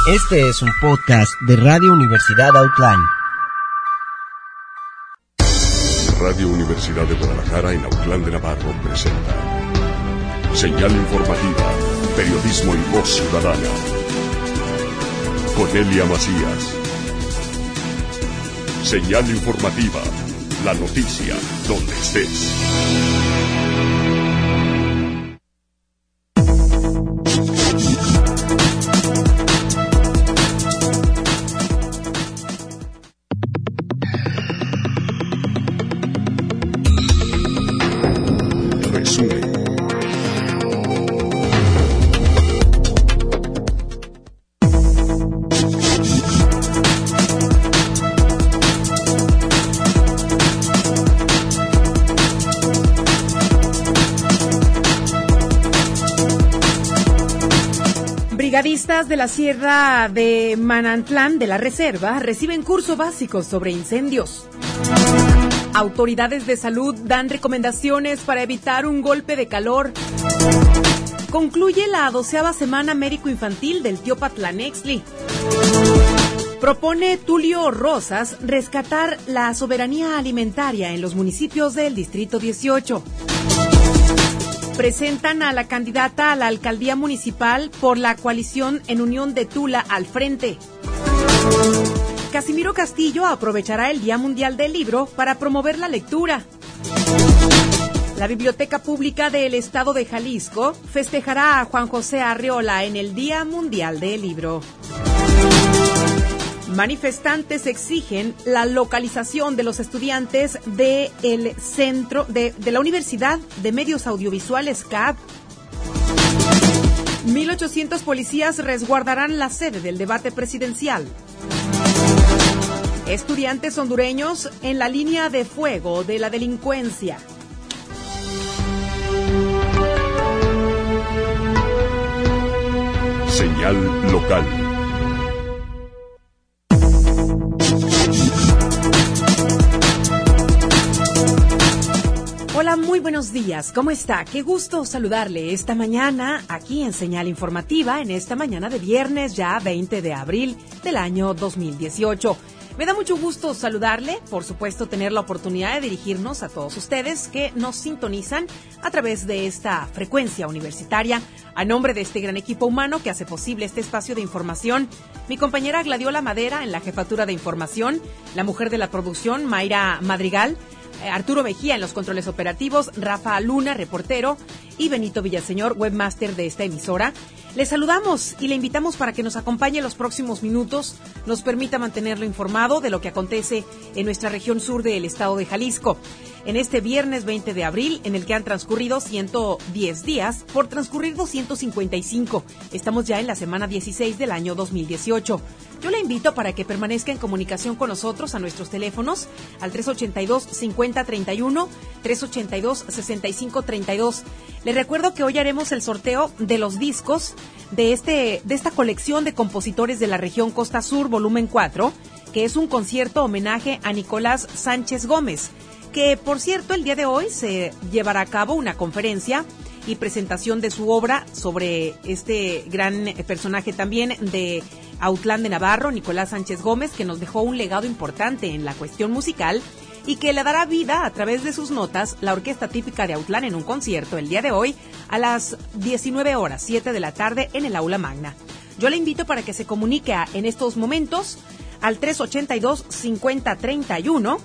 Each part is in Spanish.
Este es un podcast de Radio Universidad Autlán. Radio Universidad de Guadalajara en Autlán de Navarro presenta Señal Informativa, Periodismo y Voz Ciudadana. Cornelia Macías. Señal Informativa, la noticia donde estés. Brigadistas de la Sierra de Manantlán de la Reserva reciben curso básico sobre incendios. Autoridades de salud dan recomendaciones para evitar un golpe de calor. Concluye la 12ª semana médico-infantil del Tiopatlán-Exli. Propone Tulio Rosas rescatar la soberanía alimentaria en los municipios del Distrito 18. Presentan a la candidata a la alcaldía municipal por la coalición En Unión de Tula al frente. Casimiro Castillo aprovechará el Día Mundial del Libro para promover la lectura. La Biblioteca Pública del Estado de Jalisco festejará a Juan José Arreola en el Día Mundial del Libro. Manifestantes exigen la localización de los estudiantes del centro de la Universidad de Medios Audiovisuales CAP. 1,800 policías resguardarán la sede del debate presidencial. Estudiantes hondureños en la línea de fuego de la delincuencia. Señal local. Hola, muy buenos días. ¿Cómo está? Qué gusto saludarle esta mañana aquí en Señal Informativa, en esta mañana de viernes, ya 20 de abril del año 2018. Me da mucho gusto saludarle, por supuesto tener la oportunidad de dirigirnos a todos ustedes que nos sintonizan a través de esta frecuencia universitaria. A nombre de este gran equipo humano que hace posible este espacio de información, mi compañera Gladiola Madera en la jefatura de información, la mujer de la producción Mayra Madrigal, Arturo Mejía en los controles operativos, Rafa Luna, reportero, y Benito Villaseñor, webmaster de esta emisora. Les saludamos y le invitamos para que nos acompañe en los próximos minutos, nos permita mantenerlo informado de lo que acontece en nuestra región sur del estado de Jalisco. En este viernes 20 de abril, en el que han transcurrido 110 días, por transcurrir 255. Estamos ya en la semana 16 del año 2018. Yo le invito para que permanezca en comunicación con nosotros a nuestros teléfonos al 382-5031, 382-6532. Les recuerdo que hoy haremos el sorteo de los discos de esta colección de compositores de la región Costa Sur, volumen 4, que es un concierto homenaje a Nicolás Sánchez Gómez, que por cierto el día de hoy se llevará a cabo una conferencia y presentación de su obra sobre este gran personaje también de Autlán de Navarro, Nicolás Sánchez Gómez, que nos dejó un legado importante en la cuestión musical y que le dará vida a través de sus notas la Orquesta Típica de Autlán en un concierto el día de hoy a las 19 horas, 7 de la tarde en el Aula Magna. Yo le invito para que se comunique en estos momentos al 382-5031,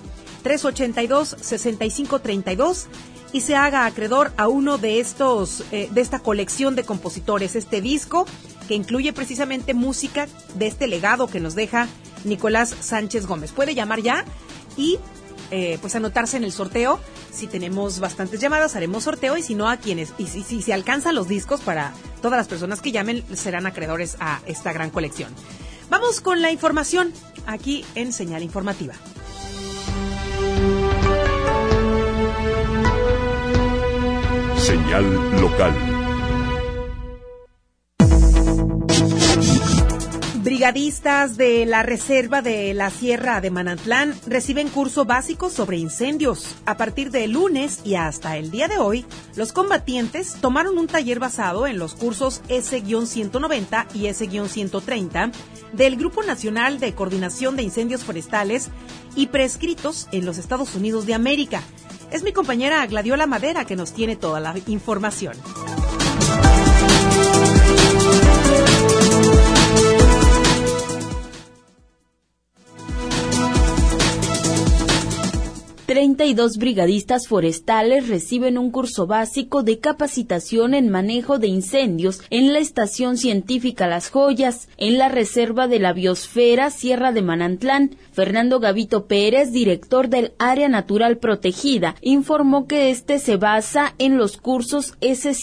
382-6532 y se haga acreedor a uno de esta colección de compositores, este disco que incluye precisamente música de este legado que nos deja Nicolás Sánchez Gómez. Puede llamar ya y pues anotarse en el sorteo. Si tenemos bastantes llamadas, haremos sorteo, y si no, si se alcanzan los discos para todas las personas que llamen, serán acreedores a esta gran colección. Vamos con la información aquí en Señal Informativa. Señal local. Brigadistas de la Reserva de la Sierra de Manantlán reciben curso básico sobre incendios. A partir del lunes y hasta el día de hoy, los combatientes tomaron un taller basado en los cursos S-190 y S-130 del Grupo Nacional de Coordinación de Incendios Forestales y prescritos en los Estados Unidos de América. Es mi compañera Gladiola Madera que nos tiene toda la información. $32 brigadistas forestales reciben un curso básico de capacitación en manejo de incendios en la Estación Científica Las Joyas, en la Reserva de la Biosfera Sierra de Manantlán. Fernando Gavito Pérez, director del Área Natural Protegida, informó que este se basa en los cursos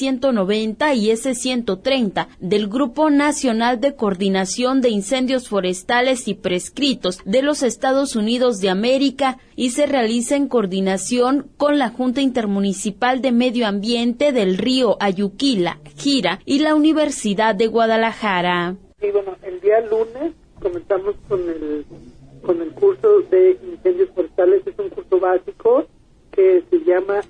S-190 y S-130 del Grupo Nacional de Coordinación de Incendios Forestales y Prescritos de los Estados Unidos de América y se realiza en coordinación con la Junta Intermunicipal de Medio Ambiente del Río Ayuquila, Gira y la Universidad de Guadalajara. Sí, bueno, el día lunes comenzamos con el curso de incendios forestales. Es un curso básico que se llama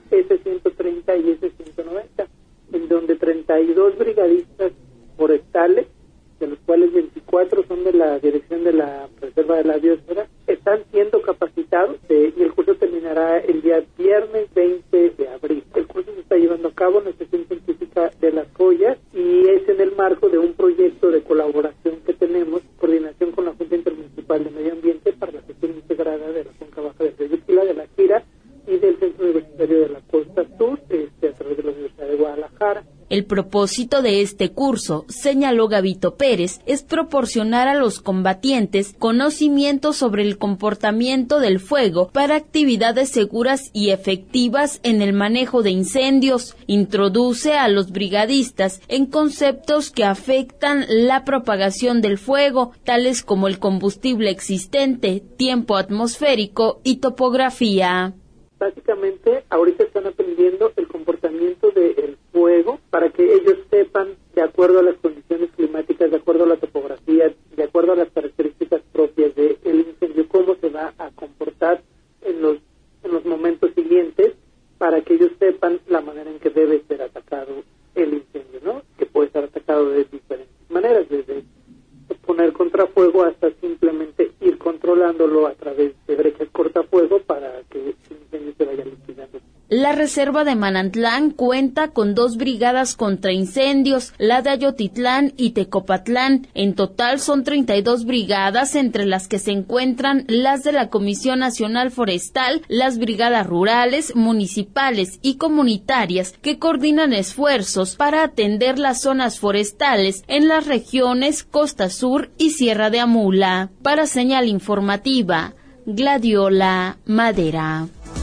S-130 y S-190, en donde 32 brigadistas forestales, de los cuales 24 son de la Dirección de la Reserva de la Biosfera, están siendo capacitados y el curso terminará el día viernes 20 de abril. El curso se está llevando a cabo en la Estación Científica de Las Joyas y es en el marco de un proyecto de colaboración que tenemos, coordinación con la Junta Intermunicipal de Medio Ambiente para la gestión integrada de la Cuenca Baja del Río Ayuquila, de la Gira y del Centro Universitario de la Costa Sur, a través de la Universidad de Guadalajara. El propósito de este curso, señaló Gavito Pérez, es proporcionar a los combatientes conocimiento sobre el comportamiento del fuego para actividades seguras y efectivas en el manejo de incendios. Introduce a los brigadistas en conceptos que afectan la propagación del fuego, tales como el combustible existente, tiempo atmosférico y topografía. Básicamente, ahorita están aprendiendo el comportamiento del fuego para que ellos sepan, de acuerdo a las condiciones climáticas, de acuerdo a la topografía, de acuerdo a las características propias del incendio, cómo se va a comportar en los momentos siguientes, para que ellos sepan la manera en que debe ser atacado el incendio, ¿no? Que puede ser atacado de diferentes maneras, desde poner contrafuego hasta simplemente ir controlándolo a través de brechas cortafuego para que el incendio se vaya liquidando. La Reserva de Manantlán cuenta con 2 brigadas contra incendios, la de Ayotitlán y Tecopatlán. En total son 32 brigadas, entre las que se encuentran las de la Comisión Nacional Forestal, las brigadas rurales, municipales y comunitarias que coordinan esfuerzos para atender las zonas forestales en las regiones Costa Sur y Sierra de Amula. Para Señal Informativa, Gladiola Madera.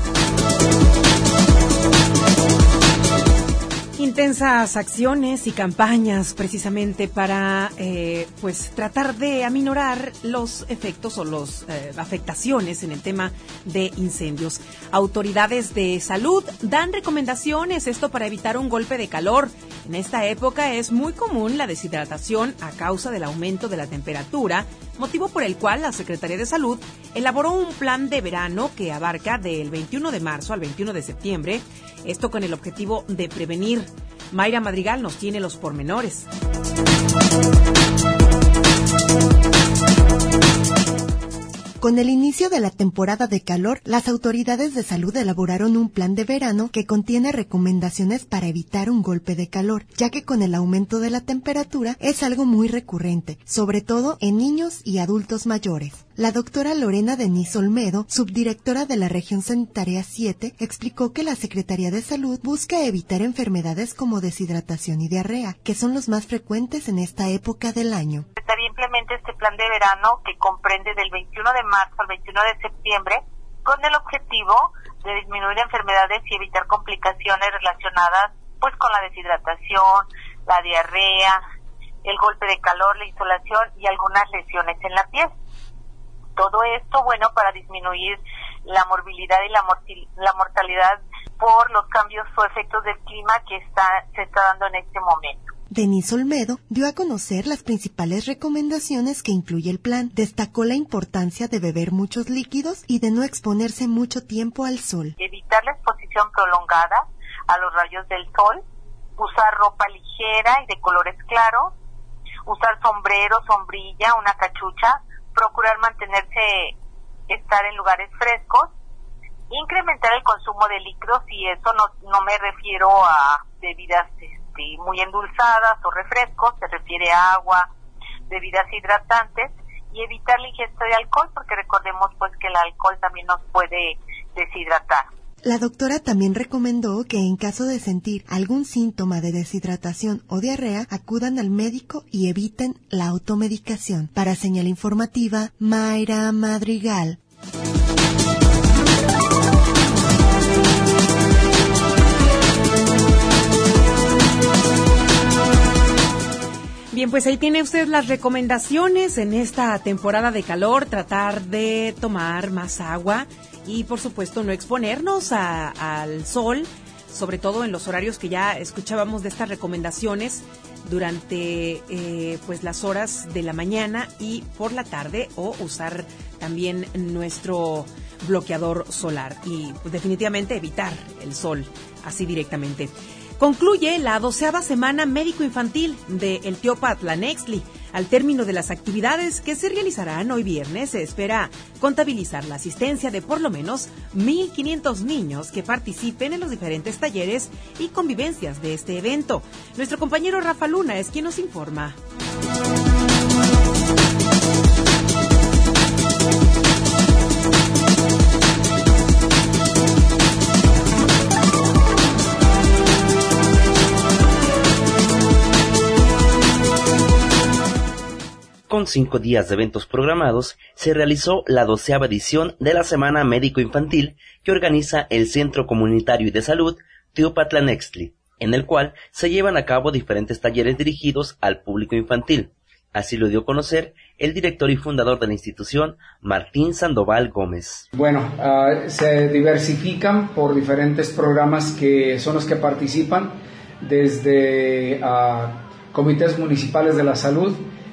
Intensas acciones y campañas precisamente para tratar de aminorar los efectos o las afectaciones en el tema de incendios. Autoridades de salud dan recomendaciones, esto para evitar un golpe de calor. En esta época es muy común la deshidratación a causa del aumento de la temperatura, motivo por el cual la Secretaría de Salud elaboró un plan de verano que abarca del 21 de marzo al 21 de septiembre, esto con el objetivo de prevenir. Mayra Madrigal nos tiene los pormenores. Con el inicio de la temporada de calor, las autoridades de salud elaboraron un plan de verano que contiene recomendaciones para evitar un golpe de calor, ya que con el aumento de la temperatura es algo muy recurrente, sobre todo en niños y adultos mayores. La doctora Lorena Denise Olmedo, subdirectora de la Región Sanitaria 7, explicó que la Secretaría de Salud busca evitar enfermedades como deshidratación y diarrea, que son los más frecuentes en esta época del año. La Secretaría implementa este plan de verano que comprende del 21 de marzo al 21 de septiembre con el objetivo de disminuir enfermedades y evitar complicaciones relacionadas pues con la deshidratación, la diarrea, el golpe de calor, la insolación y algunas lesiones en la piel. Todo esto, bueno, para disminuir la morbilidad y la mortalidad por los cambios o efectos del clima que se está dando en este momento. Denise Olmedo dio a conocer las principales recomendaciones que incluye el plan. Destacó la importancia de beber muchos líquidos y de no exponerse mucho tiempo al sol. Evitar la exposición prolongada a los rayos del sol, usar ropa ligera y de colores claros, usar sombrero, sombrilla, una cachucha, procurar estar en lugares frescos, incrementar el consumo de líquidos, y eso no me refiero a bebidas muy endulzadas o refrescos, se refiere a agua, bebidas hidratantes, y evitar la ingesta de alcohol, porque recordemos pues que el alcohol también nos puede deshidratar. La doctora también recomendó que en caso de sentir algún síntoma de deshidratación o diarrea, acudan al médico y eviten la automedicación. Para Señal Informativa, Mayra Madrigal. Bien, pues ahí tiene usted las recomendaciones en esta temporada de calor, tratar de tomar más agua y por supuesto no exponernos al sol, sobre todo en los horarios que ya escuchábamos de estas recomendaciones durante pues las horas de la mañana y por la tarde, o usar también nuestro bloqueador solar y pues, definitivamente evitar el sol así directamente. Concluye la 12ª semana médico-infantil de El Teopatla-Nextli. Al término de las actividades que se realizarán hoy viernes, se espera contabilizar la asistencia de por lo menos 1,500 niños que participen en los diferentes talleres y convivencias de este evento. Nuestro compañero Rafa Luna es quien nos informa. Con 5 días de eventos programados, se realizó la 12ª edición de la Semana Médico-Infantil que organiza el Centro Comunitario y de Salud Teopatla-Nextli, en el cual se llevan a cabo diferentes talleres dirigidos al público infantil. Así lo dio a conocer el director y fundador de la institución, Martín Sandoval Gómez. Bueno, se diversifican por diferentes programas que son los que participan, desde comités municipales de la salud,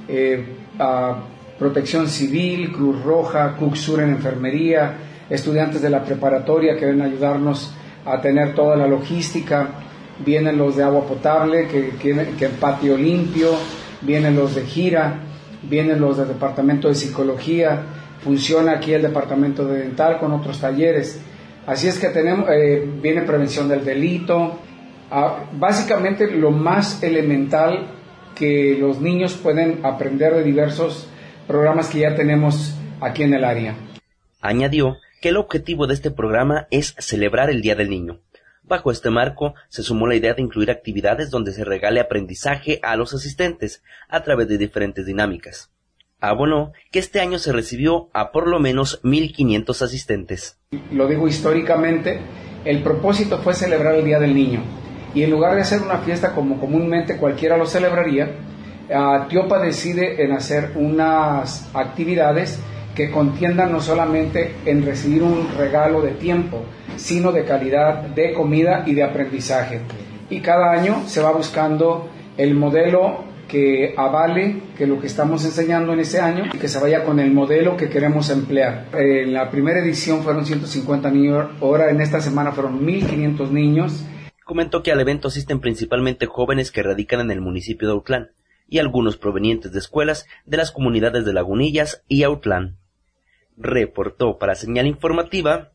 Protección Civil, Cruz Roja, CUCSUR en enfermería, estudiantes de la preparatoria que ven a ayudarnos a tener toda la logística, vienen los de agua potable, que patio limpio, vienen los de gira, vienen los del departamento de psicología, funciona aquí el departamento de dental con otros talleres, así es que tenemos, viene prevención del delito, básicamente lo más elemental que los niños pueden aprender de diversos programas que ya tenemos aquí en el área. Añadió que el objetivo de este programa es celebrar el Día del Niño. Bajo este marco, se sumó la idea de incluir actividades donde se regale aprendizaje a los asistentes a través de diferentes dinámicas. Abonó que este año se recibió a por lo menos 1,500 asistentes. Lo digo históricamente, el propósito fue celebrar el Día del Niño. Y en lugar de hacer una fiesta como comúnmente cualquiera lo celebraría, Teopa decide en hacer unas actividades que contiendan no solamente en recibir un regalo de tiempo, sino de calidad de comida y de aprendizaje. Y cada año se va buscando el modelo que avale que lo que estamos enseñando en ese año y que se vaya con el modelo que queremos emplear. En la primera edición fueron 150 niños, ahora en esta semana fueron 1,500 niños. Comentó que al evento asisten principalmente jóvenes que radican en el municipio de Autlán y algunos provenientes de escuelas de las comunidades de Lagunillas y Autlán. Reportó para Señal Informativa,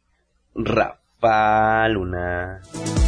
Rafa Luna.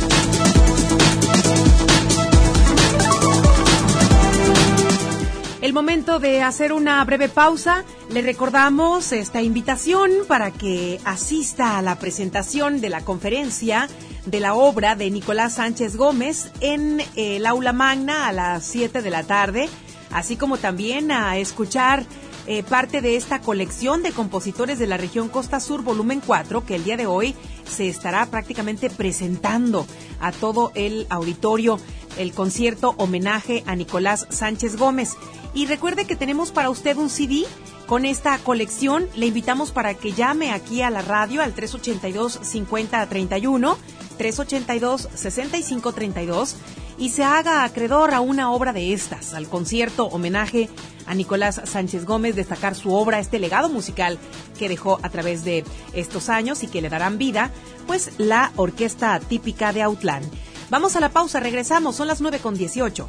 El momento de hacer una breve pausa. Le recordamos esta invitación para que asista a la presentación de la conferencia de la obra de Nicolás Sánchez Gómez en el aula magna a las 7 de la tarde, así como también a escuchar parte de esta colección de compositores de la región Costa Sur, volumen 4, que el día de hoy se estará prácticamente presentando a todo el auditorio, el concierto homenaje a Nicolás Sánchez Gómez. Y recuerde que tenemos para usted un CD con esta colección. Le invitamos para que llame aquí a la radio al 382-5031, 382-6532, y se haga acreedor a una obra de estas, al concierto homenaje a Nicolás Sánchez Gómez, destacar su obra, este legado musical que dejó a través de estos años y que le darán vida, pues la orquesta típica de Autlán. Vamos a la pausa, regresamos, son las 9:18.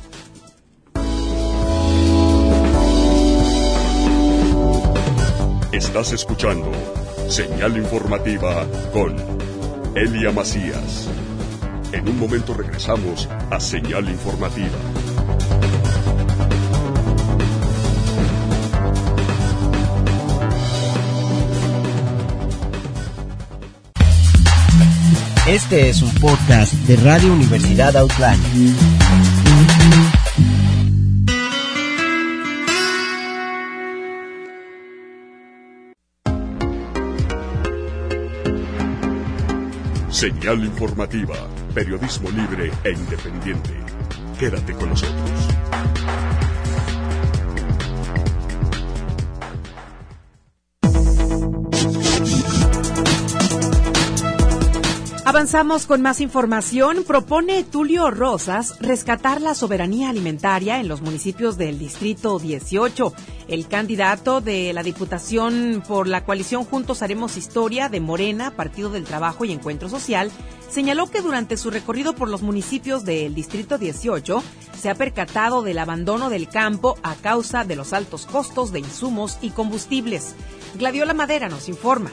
Estás escuchando Señal Informativa con Elia Macías. En un momento regresamos a Señal Informativa. Este es un podcast de Radio Universidad Autlán. Señal Informativa, periodismo libre e independiente. Quédate con nosotros. Avanzamos con más información. Propone Tulio Rosas rescatar la soberanía alimentaria en los municipios del Distrito 18. El candidato de la Diputación por la coalición Juntos Haremos Historia de Morena, Partido del Trabajo y Encuentro Social, señaló que durante su recorrido por los municipios del Distrito 18 se ha percatado del abandono del campo a causa de los altos costos de insumos y combustibles. Gladiola Madera nos informa.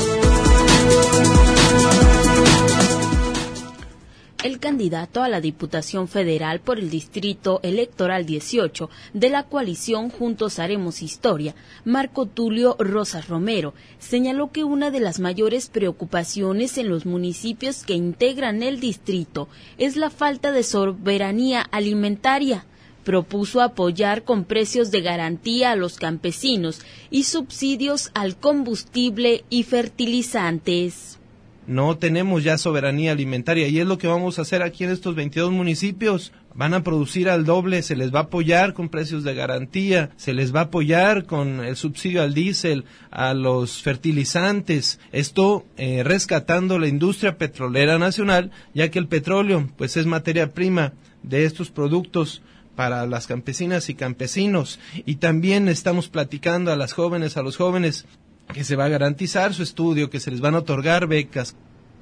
El candidato a la Diputación Federal por el Distrito Electoral 18 de la coalición Juntos Haremos Historia, Marco Tulio Rosas Romero, señaló que una de las mayores preocupaciones en los municipios que integran el distrito es la falta de soberanía alimentaria. Propuso apoyar con precios de garantía a los campesinos y subsidios al combustible y fertilizantes. No tenemos ya soberanía alimentaria y es lo que vamos a hacer aquí en estos 22 municipios. Van a producir al doble, se les va a apoyar con precios de garantía, se les va a apoyar con el subsidio al diésel, a los fertilizantes. Esto rescatando la industria petrolera nacional, ya que el petróleo pues es materia prima de estos productos para las campesinas y campesinos. Y también estamos platicando a las jóvenes, a los jóvenes, que se va a garantizar su estudio, que se les van a otorgar becas.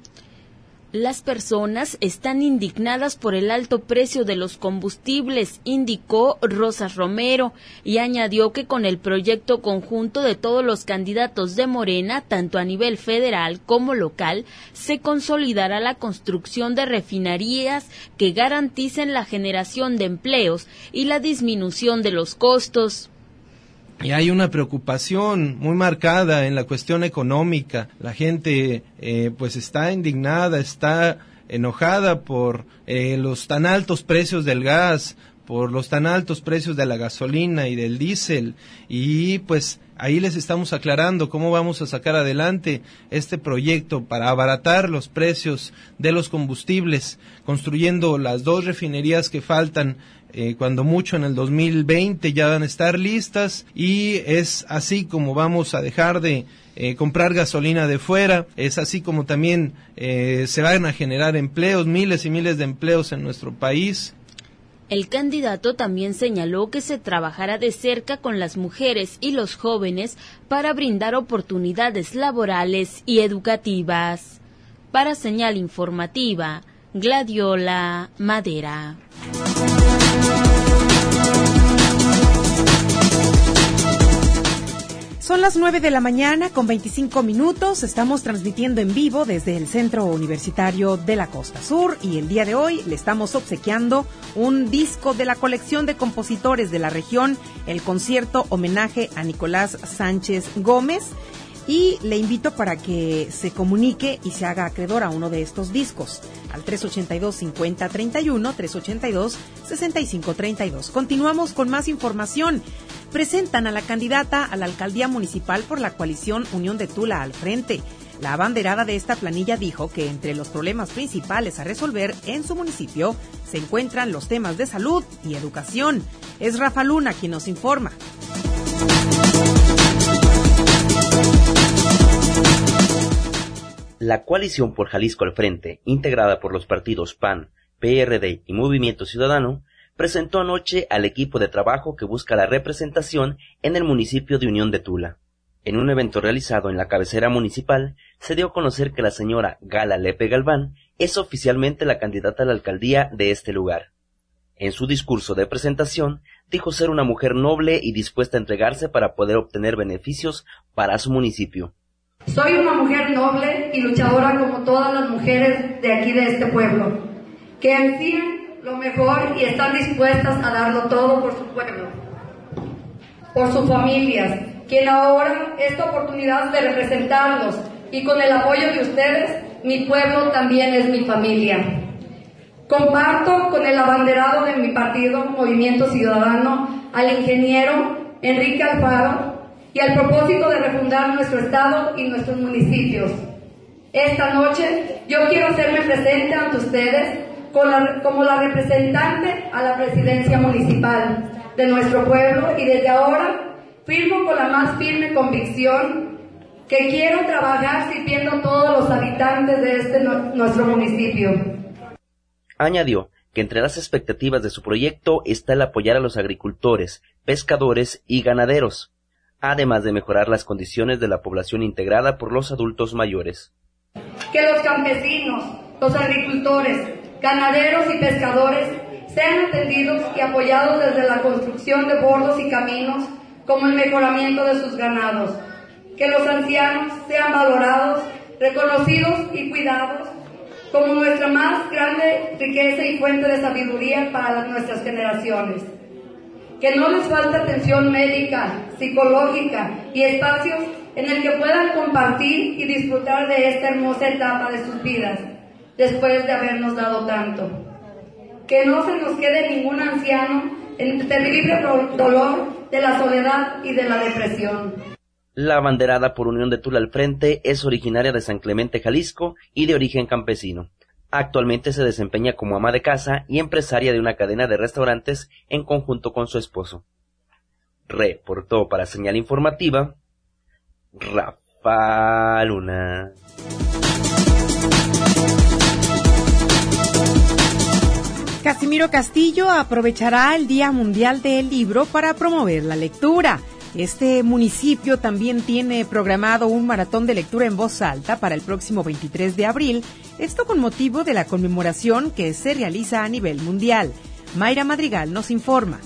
Las personas están indignadas por el alto precio de los combustibles, indicó Rosas Romero, y añadió que con el proyecto conjunto de todos los candidatos de Morena, tanto a nivel federal como local, se consolidará la construcción de refinerías que garanticen la generación de empleos y la disminución de los costos. Y hay una preocupación muy marcada en la cuestión económica. La gente pues está indignada, está enojada por los tan altos precios del gas, por los tan altos precios de la gasolina y del diésel. Y pues ahí les estamos aclarando cómo vamos a sacar adelante este proyecto para abaratar los precios de los combustibles, construyendo las 2 refinerías que faltan. Cuando mucho en el 2020 ya van a estar listas, y es así como vamos a dejar de comprar gasolina de fuera, es así como también se van a generar empleos, miles y miles de empleos en nuestro país. El candidato también señaló que se trabajará de cerca con las mujeres y los jóvenes para brindar oportunidades laborales y educativas. Para Señal Informativa, Gladiola Madera. Son las 9 de la mañana con 25 minutos. Estamos transmitiendo en vivo desde el Centro Universitario de la Costa Sur y el día de hoy le estamos obsequiando un disco de la colección de compositores de la región, el concierto homenaje a Nicolás Sánchez Gómez. Y le invito para que se comunique y se haga acreedor a uno de estos discos al 382-5031, 382-6532. Continuamos con más información. Presentan a la candidata a la alcaldía municipal por la coalición Unión de Tula al frente. La abanderada de esta planilla dijo que entre los problemas principales a resolver en su municipio se encuentran los temas de salud y educación. Es Rafa Luna quien nos informa. La coalición por Jalisco al frente, integrada por los partidos PAN, PRD y Movimiento Ciudadano, presentó anoche al equipo de trabajo que busca la representación en el municipio de Unión de Tula. En un evento realizado en la cabecera municipal, se dio a conocer que la señora Gala Lepe Galván es oficialmente la candidata a la alcaldía de este lugar. En su discurso de presentación, dijo ser una mujer noble y dispuesta a entregarse para poder obtener beneficios para su municipio. Soy una mujer noble y luchadora como todas las mujeres de aquí de este pueblo, que ansían lo mejor y están dispuestas a darlo todo por su pueblo, por sus familias, quien ahora esta oportunidad de representarlos, y con el apoyo de ustedes, mi pueblo también es mi familia. Comparto con el abanderado de mi partido, Movimiento Ciudadano, al ingeniero Enrique Alfaro, y al propósito de refundar nuestro estado y nuestros municipios. Esta noche yo quiero hacerme presente ante ustedes como la representante a la presidencia municipal de nuestro pueblo, y desde ahora firmo con la más firme convicción que quiero trabajar sirviendo a todos los habitantes de nuestro municipio. Añadió que entre las expectativas de su proyecto está el apoyar a los agricultores, pescadores y ganaderos, además de mejorar las condiciones de la población integrada por los adultos mayores. Que los campesinos, los agricultores, ganaderos y pescadores sean atendidos y apoyados desde la construcción de bordos y caminos, como el mejoramiento de sus ganados. Que los ancianos sean valorados, reconocidos y cuidados como nuestra más grande riqueza y fuente de sabiduría para nuestras generaciones. Que no les falte atención médica, psicológica y espacios en el que puedan compartir y disfrutar de esta hermosa etapa de sus vidas, después de habernos dado tanto. Que no se nos quede ningún anciano en el terrible dolor de la soledad y de la depresión. La abanderada por Unión de Tula al Frente es originaria de San Clemente, Jalisco, y de origen campesino. Actualmente se desempeña como ama de casa y empresaria de una cadena de restaurantes en conjunto con su esposo. Reportó para Señal Informativa, Rafa Luna. Casimiro Castillo aprovechará el Día Mundial del Libro para promover la lectura. Este municipio también tiene programado un maratón de lectura en voz alta para el próximo 23 de abril, esto con motivo de la conmemoración que se realiza a nivel mundial. Mayra Madrigal nos informa.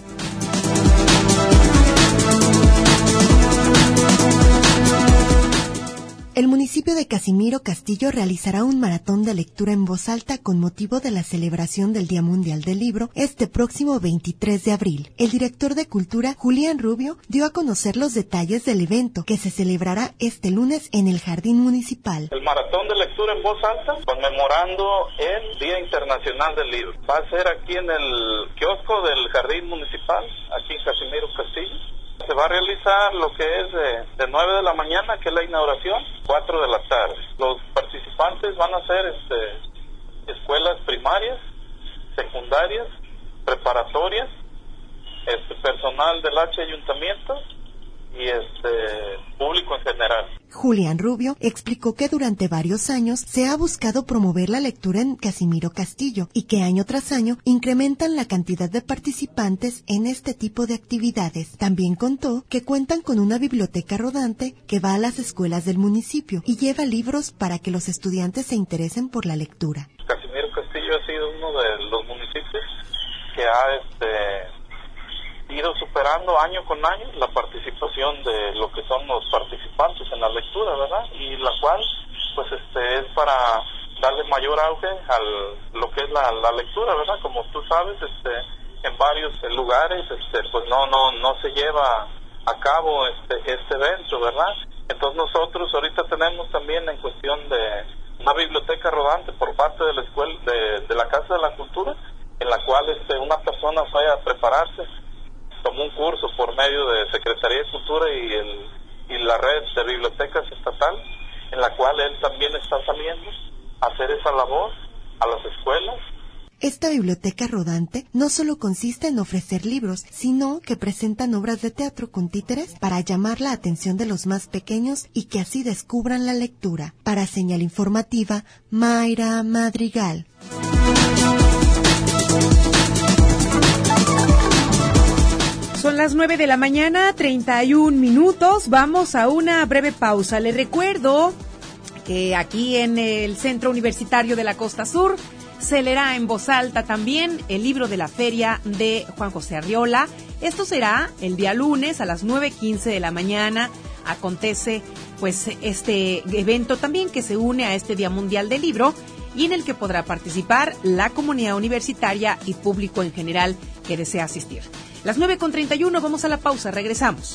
El municipio de Casimiro Castillo realizará un maratón de lectura en voz alta con motivo de la celebración del Día Mundial del Libro este próximo 23 de abril. El director de Cultura, Julián Rubio, dio a conocer los detalles del evento que se celebrará este lunes en el Jardín Municipal. El maratón de lectura en voz alta, conmemorando el Día Internacional del Libro. Va a ser aquí en el kiosco del Jardín Municipal, aquí en Casimiro Castillo. Se va a realizar lo que es de 9 de la mañana, que es la inauguración, 4 de la tarde. Los participantes van a ser escuelas primarias, secundarias, preparatorias, personal del Ayuntamiento y público en general. Julián Rubio explicó que durante varios años se ha buscado promover la lectura en Casimiro Castillo y que año tras año incrementan la cantidad de participantes en este tipo de actividades. También contó que cuentan con una biblioteca rodante que va a las escuelas del municipio y lleva libros para que los estudiantes se interesen por la lectura. Casimiro Castillo ha sido uno de los municipios que ha ido superando año con año la participación de lo que son los participantes en la lectura, ¿verdad? Y la cual, pues, es para darle mayor auge a lo que es la lectura, ¿verdad? Como tú sabes, en varios lugares, pues no se lleva a cabo este evento, ¿verdad? Entonces nosotros ahorita tenemos también en cuestión de una biblioteca rodante por parte de la escuela, de la Casa de la Cultura, en la cual una persona vaya a prepararse. Tomó un curso por medio de Secretaría de Cultura y la red de bibliotecas estatal, en la cual él también está saliendo a hacer esa labor a las escuelas. Esta biblioteca rodante no solo consiste en ofrecer libros, sino que presentan obras de teatro con títeres para llamar la atención de los más pequeños y que así descubran la lectura. Para Señal Informativa, Mayra Madrigal. Son las 9 de la mañana, 31 minutos. Vamos a una breve pausa. Les recuerdo que aquí en el Centro Universitario de la Costa Sur se leerá en voz alta también el libro de la feria de Juan José Arriola. Esto será el día lunes a las 9:15 de la mañana. Acontece pues este evento también que se une a este Día Mundial del Libro y en el que podrá participar la comunidad universitaria y público en general que desea asistir. Las 9:31, vamos a la pausa, regresamos.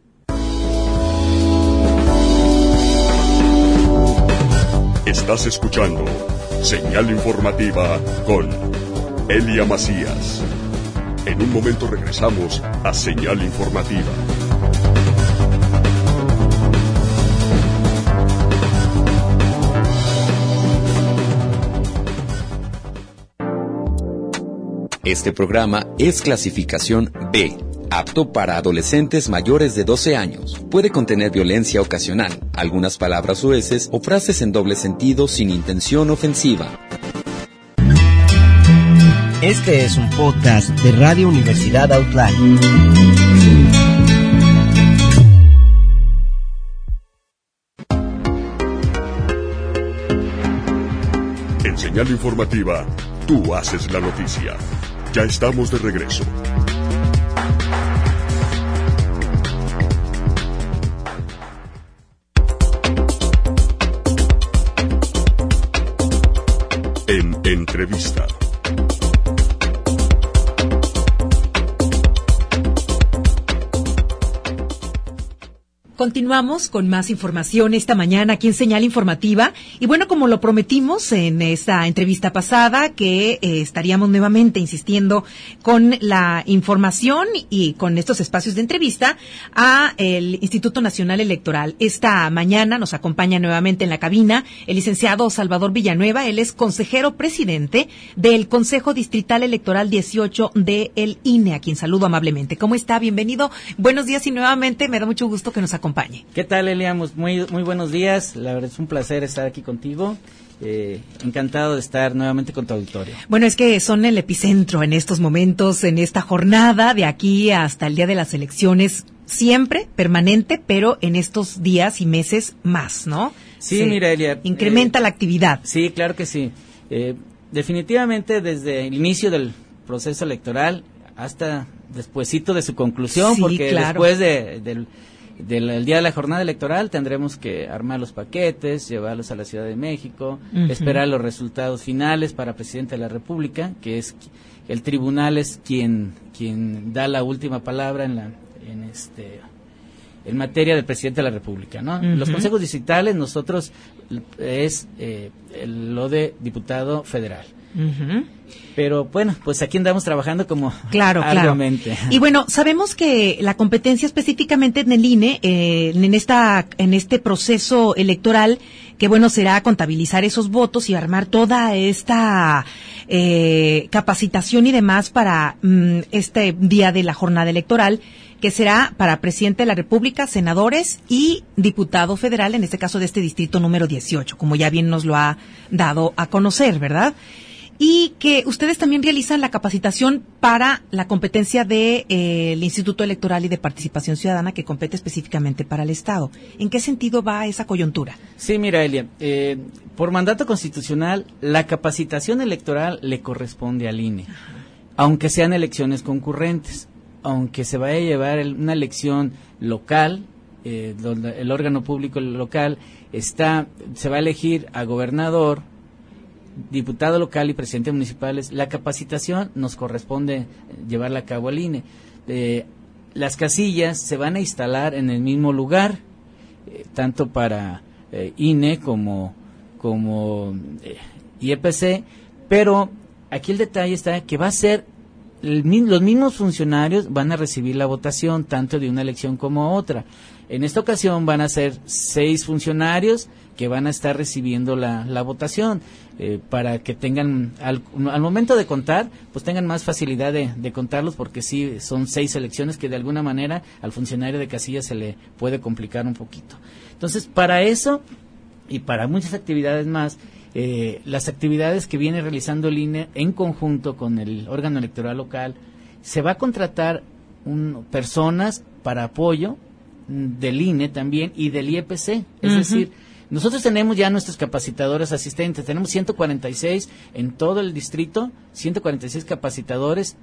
Estás escuchando Señal Informativa con Elia Macías. En un momento regresamos a Señal Informativa. Este programa es clasificación B, apto para adolescentes mayores de 12 años. Puede contener violencia ocasional, algunas palabras soeces o frases en doble sentido sin intención ofensiva. Este es un podcast de Radio Universidad Outline. En Señal Informativa, tú haces la noticia. Ya estamos de regreso. En entrevista. Continuamos con más información esta mañana aquí en Señal Informativa. Y bueno, como lo prometimos en esta entrevista pasada, que estaríamos nuevamente insistiendo con la información y con estos espacios de entrevista a el Instituto Nacional Electoral. Esta mañana nos acompaña nuevamente en la cabina el licenciado Salvador Villanueva. Él es consejero presidente del Consejo Distrital Electoral 18 del INE, a quien saludo amablemente. ¿Cómo está? Bienvenido. Buenos días y nuevamente me da mucho gusto que nos acompañe. ¿Qué tal, Elia? Muy buenos días. La verdad es un placer estar aquí contigo. Encantado de estar nuevamente con tu auditorio. Bueno, es que son el epicentro en estos momentos, en esta jornada de aquí hasta el día de las elecciones, siempre permanente, pero en estos días y meses más, ¿no? Sí, mira, Elia. Incrementa la actividad. Sí, claro que sí. Definitivamente desde el inicio del proceso electoral hasta despuesito de su conclusión, sí, porque claro, después del día de la jornada electoral tendremos que armar los paquetes, llevarlos a la Ciudad de México, esperar los resultados finales para presidente de la República, que es el tribunal es quien da la última palabra en materia del presidente de la República, ¿no? Los consejos distritales, nosotros es lo de diputado federal. Pero bueno, pues aquí andamos trabajando como arduamente. Claro. Y bueno, sabemos que la competencia específicamente en el INE, en este proceso electoral, que bueno, será contabilizar esos votos y armar toda esta capacitación y demás para este día de la jornada electoral, que será para presidente de la República, senadores y diputado federal, en este caso de este distrito número 18, como ya bien nos lo ha dado a conocer, ¿verdad? Y que ustedes también realizan la capacitación para la competencia del Instituto Electoral y de Participación Ciudadana, que compete específicamente para el Estado. ¿En qué sentido va esa coyuntura? Sí, mira, Elia, por mandato constitucional, la capacitación electoral le corresponde al INE, aunque sean elecciones concurrentes, aunque se vaya a llevar una elección local, donde el órgano público local se va a elegir a gobernador, diputado local y presidente municipales. La capacitación nos corresponde llevarla a cabo al INE. Las casillas se van a instalar en el mismo lugar, tanto para INE como IEPC, pero aquí el detalle está que va a ser los mismos funcionarios van a recibir la votación tanto de una elección como otra. En esta ocasión van a ser 6 funcionarios que van a estar recibiendo la votación, para que tengan, al momento de contar, pues tengan más facilidad de contarlos, porque sí, son 6 elecciones que de alguna manera al funcionario de casilla se le puede complicar un poquito. Entonces, para eso y para muchas actividades más, las actividades que viene realizando el INE en conjunto con el órgano electoral local. Se va a contratar personas para apoyo del INE también y del IEPC, es decir, nosotros tenemos ya nuestros capacitadores asistentes, tenemos 146 en todo el distrito, 146 capacitadores,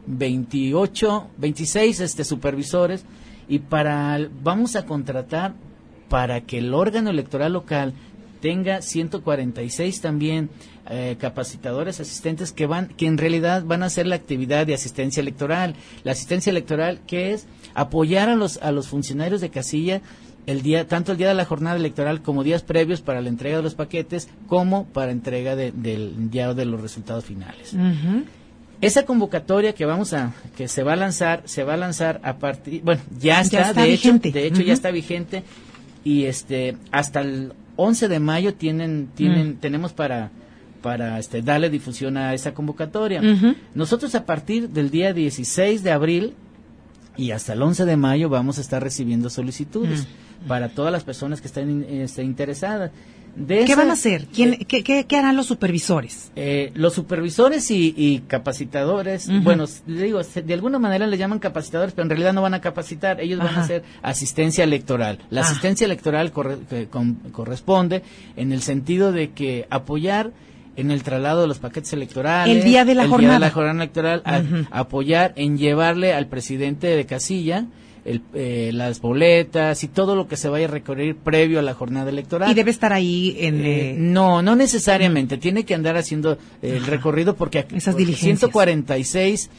26 supervisores, y vamos a contratar para que el órgano electoral local tenga 146 también capacitadores asistentes que en realidad van a hacer la actividad de asistencia electoral. La asistencia electoral, que es apoyar a los funcionarios de casilla tanto el día de la jornada electoral como días previos para la entrega de los paquetes, como para entrega de los resultados finales. Esa convocatoria que se va a lanzar a partir, ya está vigente. De hecho ya está vigente, y hasta el 11 de mayo tenemos para darle difusión a esa convocatoria. Nosotros a partir del día 16 de abril y hasta el 11 de mayo vamos a estar recibiendo solicitudes para todas las personas que estén interesadas. ¿Qué van a hacer? ¿Qué harán los supervisores? Los supervisores y capacitadores, le digo, de alguna manera le llaman capacitadores, pero en realidad no van a capacitar, ellos van a hacer asistencia electoral. La asistencia electoral corresponde en el sentido de que apoyar en el traslado de los paquetes electorales, el día de la jornada electoral, apoyar en llevarle al presidente de casilla las boletas y todo lo que se vaya a recorrer previo a la jornada electoral. ¿Y debe estar ahí no necesariamente, tiene que andar haciendo el recorrido porque esas diligencias. 146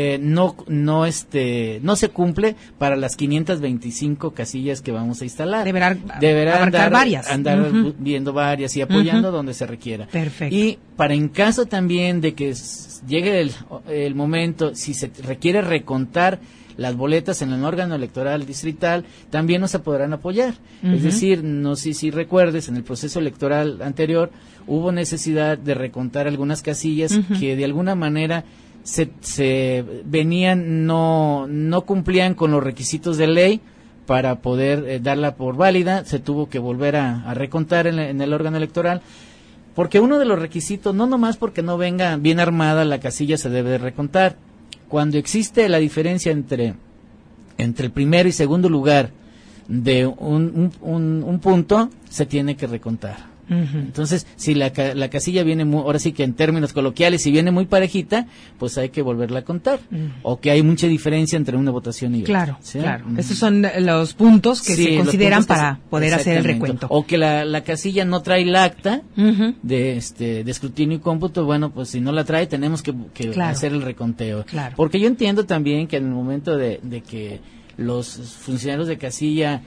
no se cumple para las 525 casillas que vamos a instalar. Deberá abarcar varias. Andar viendo varias y apoyando donde se requiera. Perfecto. Y en caso también de que llegue el momento, si se requiere recontar las boletas en el órgano electoral distrital, también nos podrán apoyar. Es decir, no sé si recuerdes, en el proceso electoral anterior hubo necesidad de recontar algunas casillas que de alguna manera se venían, no cumplían con los requisitos de ley para poder darla por válida. Se tuvo que volver a recontar en el órgano electoral, porque uno de los requisitos, no nomás porque no venga bien armada la casilla se debe de recontar. Cuando existe la diferencia entre el primero y segundo lugar de un punto, se tiene que recontar. Entonces, si la casilla viene ahora sí que en términos coloquiales, si viene muy parejita, pues hay que volverla a contar. O que hay mucha diferencia entre una votación y otra. ¿Sí? Claro. Esos son los puntos que se consideran para poder hacer el recuento. O que la casilla no trae el acta de escrutinio y cómputo. Bueno, pues si no la trae, tenemos que hacer el reconteo. Claro. Porque yo entiendo también que en el momento de que los funcionarios de casilla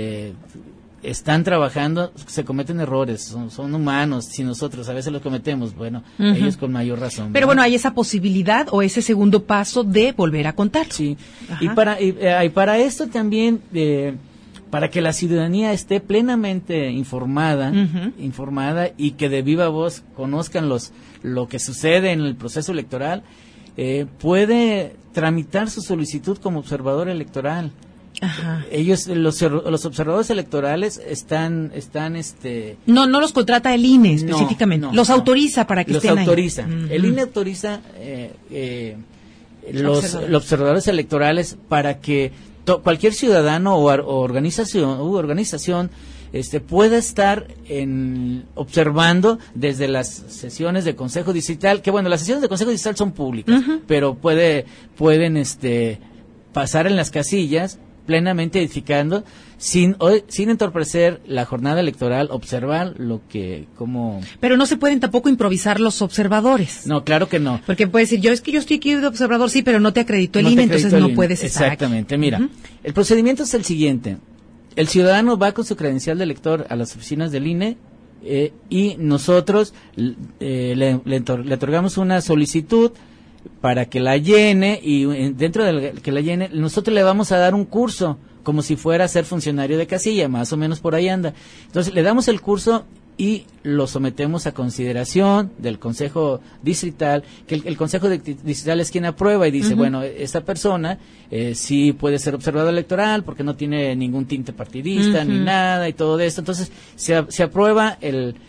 están trabajando, se cometen errores, son humanos, si nosotros a veces los cometemos, ellos con mayor razón. Pero hay esa posibilidad o ese segundo paso de volver a contar. Sí, y para esto también, para que la ciudadanía esté plenamente informada y que de viva voz conozcan lo que sucede en el proceso electoral, puede tramitar su solicitud como observador electoral. Ellos, los observadores electorales están no los contrata el INE específicamente, los autoriza para que estén ahí. El INE autoriza los observadores electorales para que cualquier ciudadano o organización pueda estar observando desde las sesiones de Consejo Distrital, que las sesiones de Consejo Distrital son públicas, pero pueden pasar en las casillas plenamente edificando, sin entorpecer la jornada electoral, observar Pero no se pueden tampoco improvisar los observadores. No, claro que no. Porque puede decir, yo estoy aquí de observador, sí, pero no te acreditó el INE, entonces no puedes estar. Exactamente, mira, el procedimiento es el siguiente: el ciudadano va con su credencial de elector a las oficinas del INE y nosotros le otorgamos una solicitud para que la llene, y dentro de que la llene, nosotros le vamos a dar un curso, como si fuera a ser funcionario de casilla, más o menos por ahí anda. Entonces, le damos el curso y lo sometemos a consideración del Consejo Distrital, que el Consejo Distrital es quien aprueba y dice, esta persona sí puede ser observador electoral porque no tiene ningún tinte partidista ni nada y todo esto. Entonces, se aprueba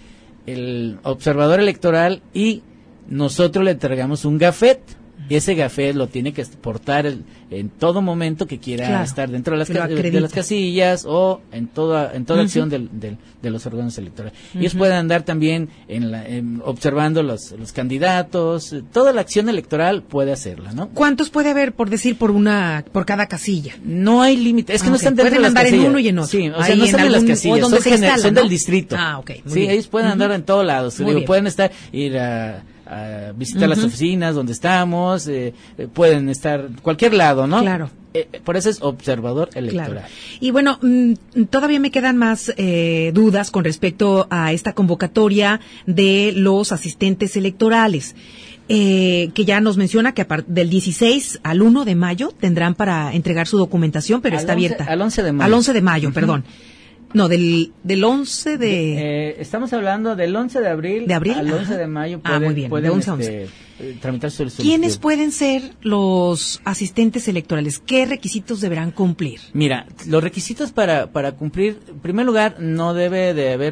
el observador electoral y nosotros le entregamos un gafet. Y ese gafet lo tiene que portar en todo momento que quiera estar dentro de las casillas o en toda acción de los órganos electorales. Ellos pueden andar también observando los candidatos, toda la acción electoral puede hacerla, ¿no? ¿Cuántos puede haber, por decir, por cada casilla? No hay límite, es que no están dentro de las casillas. Pueden andar en uno y en otro. Sí, o sea, no están en las casillas, son del distrito. Ah, okay. Sí, bien. Ellos pueden andar en todos lados. Pueden ir a visitar las oficinas donde estamos, pueden estar cualquier lado, ¿no? Claro. Por eso es observador electoral. Claro. Y bueno, todavía me quedan más dudas con respecto a esta convocatoria de los asistentes electorales. Que ya nos menciona que del 16 al 1 de mayo tendrán para entregar su documentación, pero está abierta. Al 11 de mayo. Al 11 de mayo, perdón. No, del 11 de... estamos hablando del 11 de abril, al 11 de mayo muy bien, de 11 a 11. Tramitar su solicitud. ¿Quiénes pueden ser los asistentes electorales? ¿Qué requisitos deberán cumplir? Mira, los requisitos para cumplir, en primer lugar, no debe de haber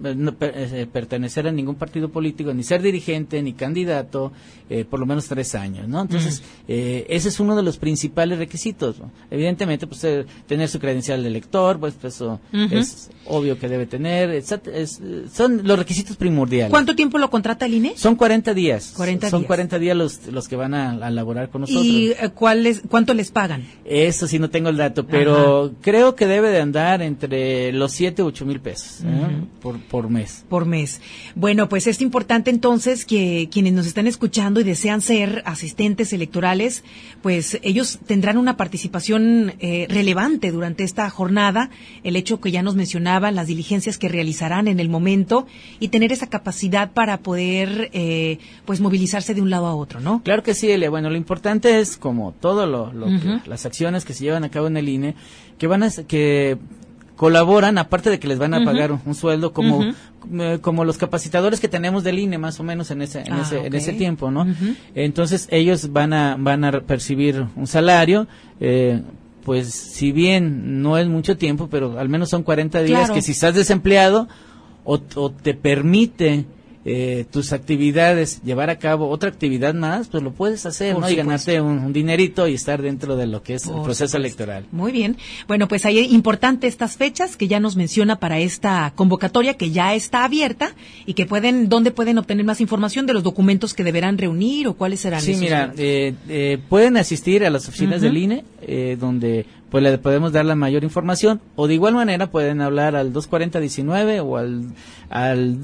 pertenecer a ningún partido político, ni ser dirigente, ni candidato, por lo menos 3 años, ¿no? Entonces, ese es uno de los principales requisitos, ¿no? Evidentemente, pues, tener su credencial de elector, pues eso es obvio que debe tener, son los requisitos primordiales. ¿Cuánto tiempo lo contrata el INE? Son 40 días. 40 días los que van a laborar con nosotros. ¿Y cuánto les pagan? Eso sí no tengo el dato, pero creo que debe de andar entre los 7 u 8 mil pesos por mes. Por mes. Bueno, pues es importante entonces que quienes nos están escuchando y desean ser asistentes electorales, pues ellos tendrán una participación relevante durante esta jornada, el hecho que ya nos mencionaban, las diligencias que realizarán en el momento y tener esa capacidad para poder pues movilizarse de un lado a otro, ¿no? Claro que sí, Elia. Bueno, lo importante es, como todo las acciones que se llevan a cabo en el INE, que colaboran, aparte de que les van a pagar un sueldo, como los capacitadores que tenemos del INE, más o menos en ese tiempo, ¿no? Entonces ellos van a percibir un salario, pues si bien no es mucho tiempo, pero al menos son 40 días que si estás desempleado o te permite tus actividades, llevar a cabo otra actividad más, pues lo puedes hacer, ¿no? Y ganarte un dinerito y estar dentro de lo que es el proceso electoral. Muy bien. Bueno, pues ahí es importante estas fechas que ya nos menciona para esta convocatoria que ya está abierta y que ¿dónde pueden obtener más información de los documentos que deberán reunir o cuáles serán esos? Sí, mira, pueden asistir a las oficinas del INE, donde pues le podemos dar la mayor información, o de igual manera pueden hablar al 240-19 o al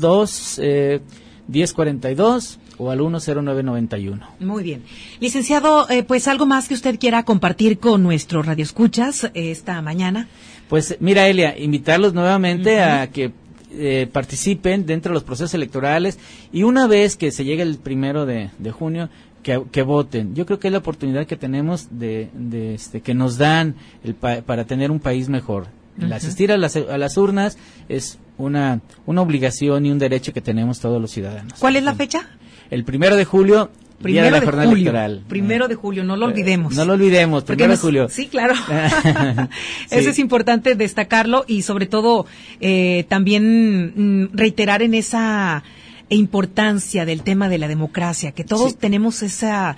1042 o al 10991. Muy bien. Licenciado, pues algo más que usted quiera compartir con nuestros radioescuchas esta mañana. Pues mira, Elia, invitarlos nuevamente a que participen dentro de los procesos electorales y una vez que se llegue el 1 de junio, que voten. Yo creo que es la oportunidad que tenemos que nos dan para tener un país mejor. El asistir a las urnas es una obligación y un derecho que tenemos todos los ciudadanos. ¿Cuál es la fecha? El 1 de julio. Día de la jornada electoral. 1 de julio, no lo olvidemos. No lo olvidemos, 1 de julio. Sí, claro. Eso es importante destacarlo y sobre todo también reiterar en esa importancia del tema de la democracia, que todos tenemos esa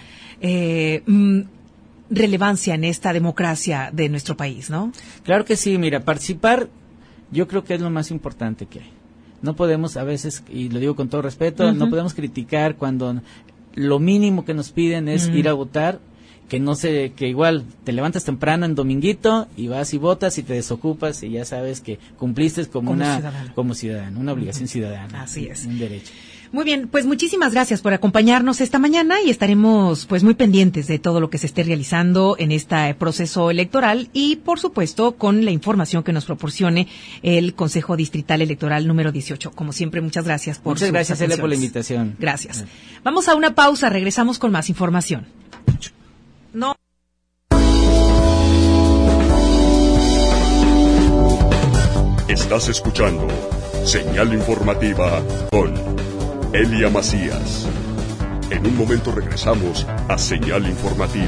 relevancia en esta democracia de nuestro país, ¿no? Claro que sí, mira, participar yo creo que es lo más importante que hay. No podemos a veces, y lo digo con todo respeto, no podemos criticar cuando lo mínimo que nos piden es ir a votar, que igual te levantas temprano en dominguito y vas y votas y te desocupas y ya sabes que cumpliste como ciudadano, una obligación ciudadana. Así es. Un derecho. Muy bien, pues muchísimas gracias por acompañarnos esta mañana y estaremos pues muy pendientes de todo lo que se esté realizando en este proceso electoral y por supuesto con la información que nos proporcione el Consejo Distrital Electoral número 18. Como siempre, muchas gracias por Muchas gracias, Ele, por la invitación. Gracias. Vamos a una pausa, regresamos con más información. No. Estás escuchando Señal Informativa con Elia Macías. En un momento regresamos a Señal Informativa.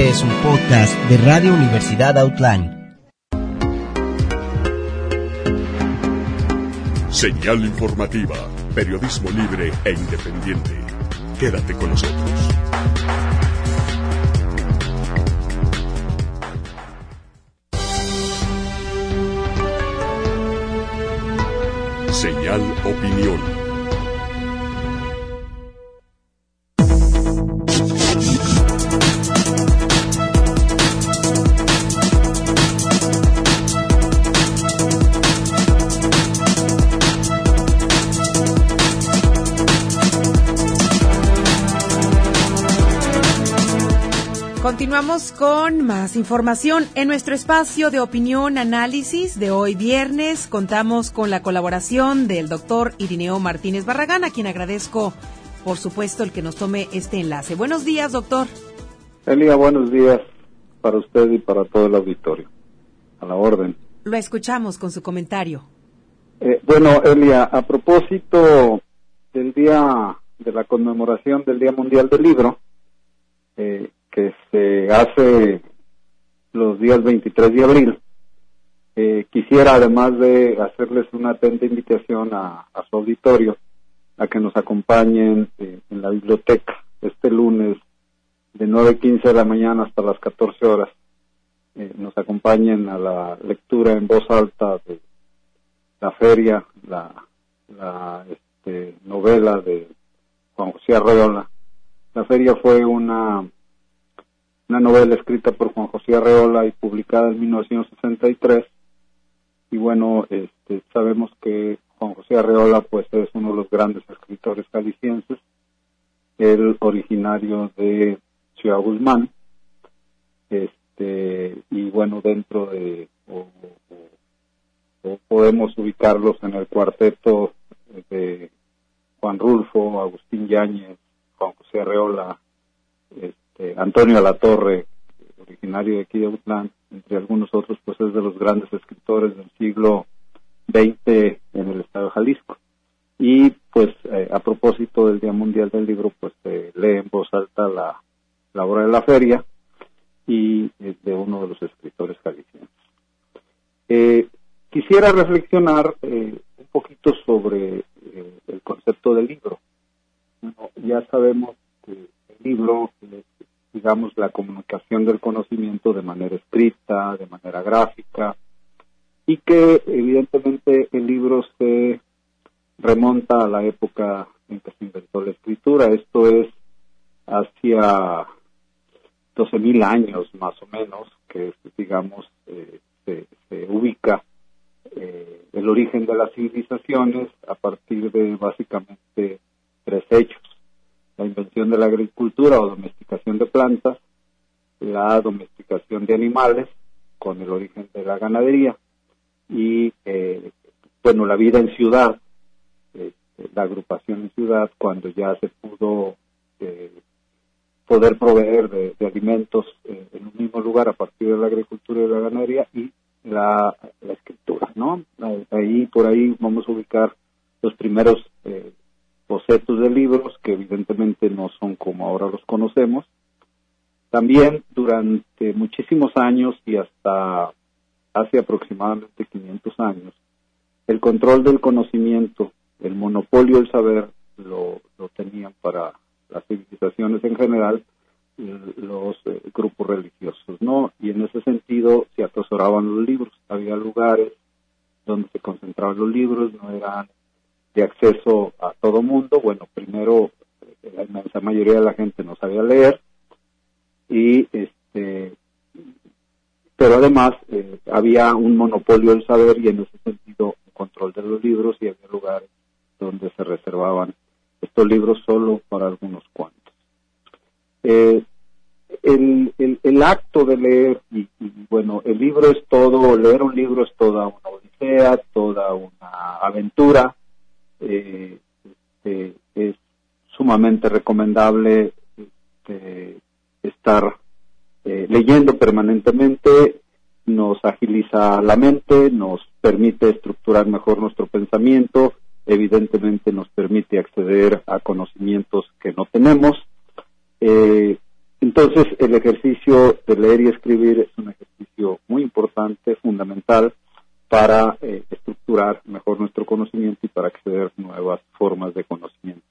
Este es un podcast de Radio Universidad Outline. Señal informativa, periodismo libre e independiente. Quédate con nosotros. Señal Opinión. Continuamos con más información. En nuestro espacio de opinión, análisis de hoy viernes, contamos con la colaboración del doctor Irineo Martínez Barragán, a quien agradezco, por supuesto, el que nos tome este enlace. Buenos días, doctor. Elia, buenos días para usted y para todo el auditorio. A la orden. Lo escuchamos con su comentario. Bueno, Elia, a propósito del día de la conmemoración del Día Mundial del Libro, que se hace los días 23 de abril, quisiera, además de hacerles una atenta invitación a su auditorio, a que nos acompañen en la biblioteca este lunes de 9:15 de la mañana hasta las 14 horas. Nos acompañen a la lectura en voz alta de La Feria, la novela de Juan José Arreola. La Feria fue una novela escrita por Juan José Arreola y publicada en 1963, y bueno, sabemos que Juan José Arreola pues es uno de los grandes escritores jaliscienses, él originario de Ciudad Guzmán, y bueno, dentro de o podemos ubicarlos en el cuarteto de Juan Rulfo, Agustín Yáñez, Juan José Arreola, Antonio Alatorre, originario de aquí de Autlán, entre algunos otros, pues es de los grandes escritores del siglo XX en el estado de Jalisco. Y pues a propósito del Día Mundial del Libro, pues lee en voz alta la obra de La Feria y de uno de los escritores jaliscienses. Quisiera reflexionar un poquito sobre el concepto del libro. Bueno, ya sabemos que el libro es, digamos, la comunicación del conocimiento de manera escrita, de manera gráfica, y que evidentemente el libro se remonta a la época en que se inventó la escritura. Esto es hacia 12,000 años más o menos, que digamos se ubica el origen de las civilizaciones a partir de básicamente 3 hechos: la invención de la agricultura o domesticación de plantas, la domesticación de animales con el origen de la ganadería y bueno, la vida en ciudad, la agrupación en ciudad, cuando ya se pudo poder proveer de alimentos en un mismo lugar a partir de la agricultura y de la ganadería, y la escritura, ¿no? Por ahí vamos a ubicar los primeros bocetos de libros, que evidentemente no son como ahora los conocemos. También durante muchísimos años y hasta hace aproximadamente 500 años, el control del conocimiento, el monopolio del saber, lo tenían para las civilizaciones en general los grupos religiosos, ¿no? Y en ese sentido se atesoraban los libros. Había lugares donde se concentraban los libros, no eran de acceso a todo mundo. Bueno, primero, la inmensa mayoría de la gente no sabía leer, y pero además había un monopolio del saber, y en ese sentido un control de los libros, y había lugares donde se reservaban estos libros solo para algunos cuantos. El acto de leer, y bueno, el libro es todo, leer un libro es toda una odisea, toda una aventura. Es sumamente recomendable estar leyendo permanentemente. Nos agiliza la mente, nos permite estructurar mejor nuestro pensamiento, evidentemente nos permite acceder a conocimientos que no tenemos. Entonces, el ejercicio de leer y escribir es un ejercicio muy importante, fundamental, para estructurar mejor nuestro conocimiento y para acceder a nuevas formas de conocimiento.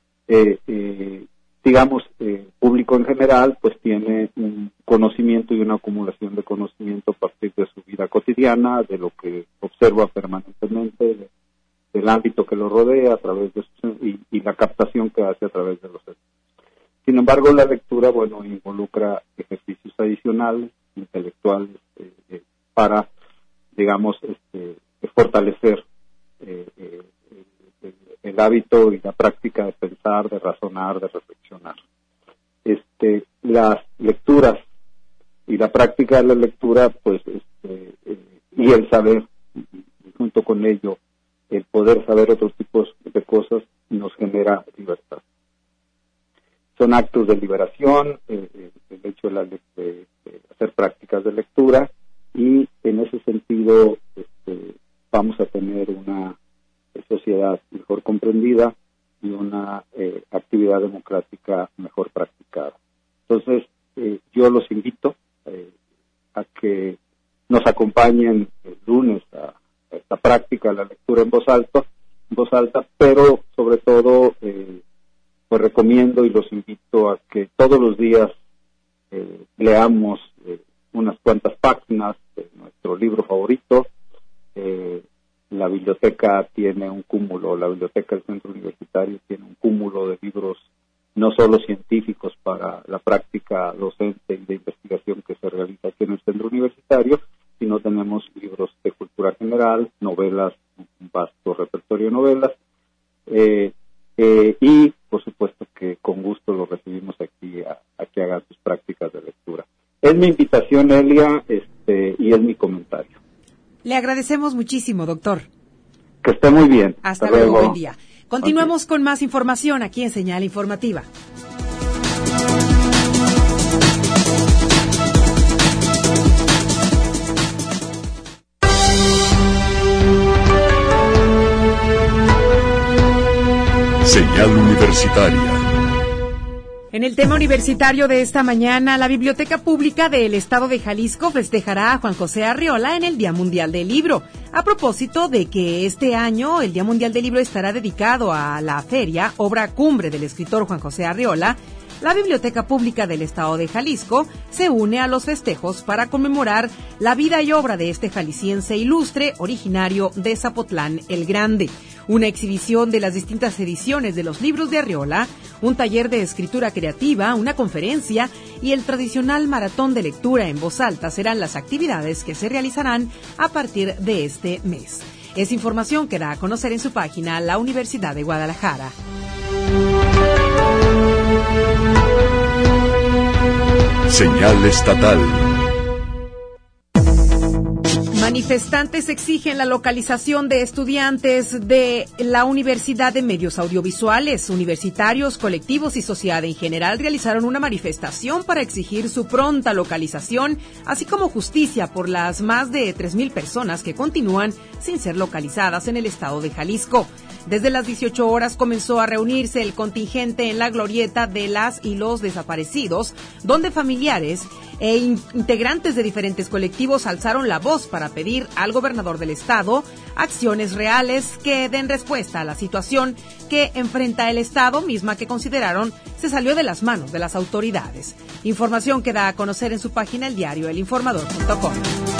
Público en general, pues tiene un conocimiento y una acumulación de conocimiento a partir de su vida cotidiana, de lo que observa permanentemente, del ámbito que lo rodea, a través de y la captación que hace a través de los sentidos. Sin embargo, la lectura, involucra ejercicios adicionales, intelectuales, para, fortalecer el hábito y la práctica de pensar, de razonar, de reflexionar. Las lecturas y la práctica de la lectura, y el saber, junto con ello, el poder saber otros tipos de cosas, nos genera libertad. Son actos de liberación, el hecho de hacer prácticas de lectura, y en ese sentido vamos a tener una sociedad mejor comprendida y una actividad democrática mejor practicada. Entonces, yo los invito a que nos acompañen el lunes a esta práctica, la lectura en voz alta, pero sobre todo pues recomiendo y los invito a que todos los días leamos unas cuantas páginas de nuestro libro favorito. La biblioteca tiene un cúmulo, la biblioteca del Centro Universitario tiene un cúmulo de libros no solo científicos para la práctica docente y de investigación que se realiza aquí en el Centro Universitario, sino tenemos libros de cultura general, novelas, un vasto repertorio de novelas, y por supuesto que con gusto los recibimos aquí a que hagan sus prácticas de lectura. Es mi invitación, Elia, y es mi comentario. Le agradecemos muchísimo, doctor. Que esté muy bien. Hasta luego, buen día. Continuamos con más información aquí en Señal Informativa. Señal Universitaria. En el tema universitario de esta mañana, la Biblioteca Pública del Estado de Jalisco festejará a Juan José Arriola en el Día Mundial del Libro. A propósito de que este año el Día Mundial del Libro estará dedicado a la feria, obra cumbre del escritor Juan José Arriola, la Biblioteca Pública del Estado de Jalisco se une a los festejos para conmemorar la vida y obra de este jalisciense ilustre, originario de Zapotlán el Grande. Una exhibición de las distintas ediciones de los libros de Arriola, un taller de escritura creativa, una conferencia y el tradicional maratón de lectura en voz alta serán las actividades que se realizarán a partir de este mes. Es información que da a conocer en su página la Universidad de Guadalajara. Señal estatal. Manifestantes exigen la localización de estudiantes de la Universidad de Medios Audiovisuales. Universitarios, colectivos y sociedad en general realizaron una manifestación para exigir su pronta localización, así como justicia por las más de 3,000 personas que continúan sin ser localizadas en el estado de Jalisco. Desde las 18 horas comenzó a reunirse el contingente en la glorieta de las y los desaparecidos, donde familiares e integrantes de diferentes colectivos alzaron la voz para pedir al gobernador del estado acciones reales que den respuesta a la situación que enfrenta el estado, misma que consideraron se salió de las manos de las autoridades. Información que da a conocer en su página el diario elinformador.com.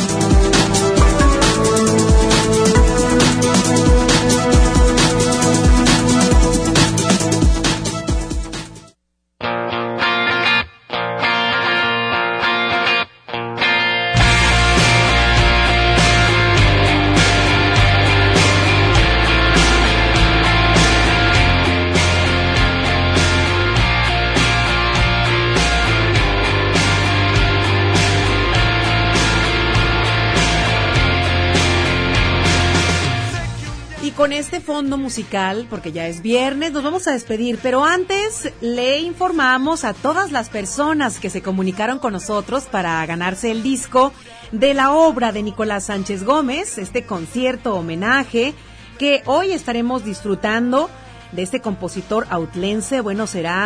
Con este fondo musical, porque ya es viernes, nos vamos a despedir, pero antes le informamos a todas las personas que se comunicaron con nosotros para ganarse el disco de la obra de Nicolás Sánchez Gómez, este concierto homenaje que hoy estaremos disfrutando de este compositor autlense. Bueno, será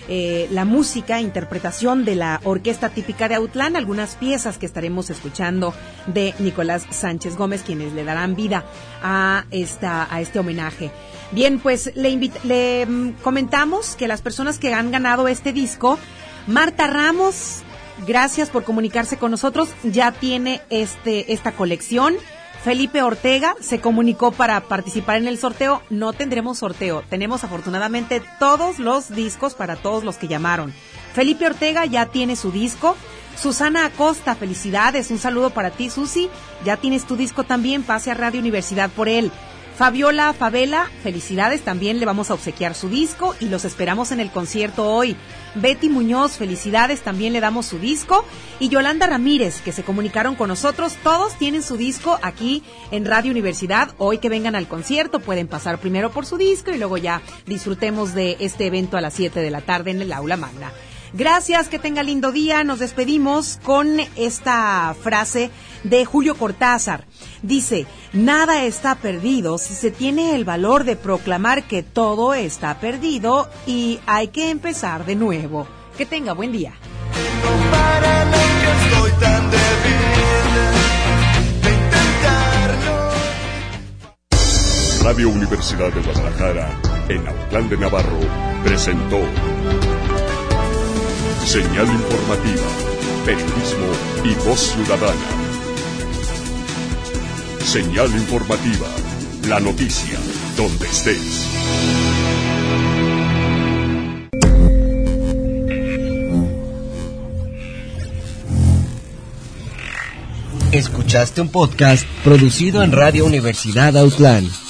la música, interpretación de la Orquesta Típica de Autlán, algunas piezas que estaremos escuchando de Nicolás Sánchez Gómez, quienes le darán vida a este homenaje. Bien, pues le comentamos que las personas que han ganado este disco, Marta Ramos, gracias por comunicarse con nosotros, ya tiene esta colección. Felipe Ortega se comunicó para participar en el sorteo. No tendremos sorteo, tenemos afortunadamente todos los discos para todos los que llamaron. Felipe Ortega ya tiene su disco. Susana Acosta, felicidades, un saludo para ti, Susi, ya tienes tu disco también, pase a Radio Universidad por él. Fabiola Favela, felicidades, también le vamos a obsequiar su disco y los esperamos en el concierto hoy. Betty Muñoz, felicidades, también le damos su disco. Y Yolanda Ramírez, que se comunicaron con nosotros, todos tienen su disco aquí en Radio Universidad. Hoy que vengan al concierto pueden pasar primero por su disco y luego ya disfrutemos de este evento a las 7 de la tarde en el Aula Magna. Gracias, que tenga lindo día. Nos despedimos con esta frase de Julio Cortázar. Dice, nada está perdido si se tiene el valor de proclamar que todo está perdido y hay que empezar de nuevo. Que tenga buen día. Radio Universidad de Guadalajara, en Autlán de Navarro, presentó Señal Informativa, Periodismo y Voz Ciudadana. Señal Informativa, la noticia, donde estés. Escuchaste un podcast producido en Radio Universidad Autlán.